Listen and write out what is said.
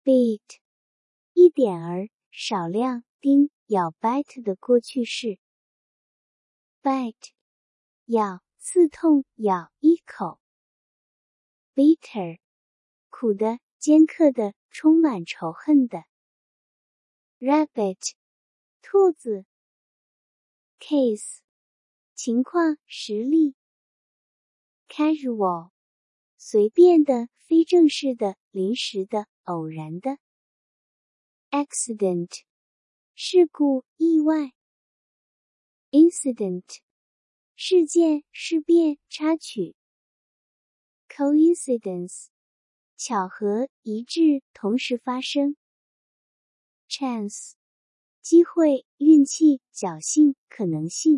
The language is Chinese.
bit 一点儿，少量，叮，咬 bite 的过去式。bite 咬，刺痛，咬一口。bitter 苦的，尖刻的，充满仇恨的。rabbit 兔子。case 情况，实例。casual 随便的，非正式的，临时的，偶然的。accident 事故，意外。incident 事件，事变，插曲。coincidence 巧合，一致，同时发生。chance 机会，运气，侥幸，可能性。